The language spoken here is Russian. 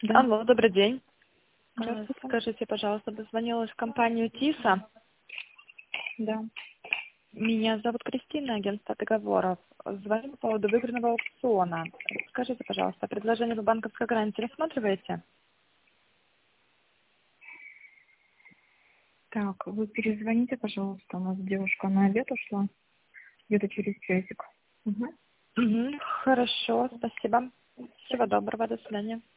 Да. Алло, добрый день. Здравствуйте. Скажите, пожалуйста, дозвонилась в компанию ТИСа. Да. Меня зовут Кристина, агентство договоров. Звоню по поводу выигранного аукциона. Скажите, пожалуйста, предложение по банковской гарантии рассматриваете? Так, вы перезвоните, пожалуйста. У нас девушка на обед ушла. Где-то через часик. Угу. Угу, хорошо, спасибо. Всего доброго, до свидания.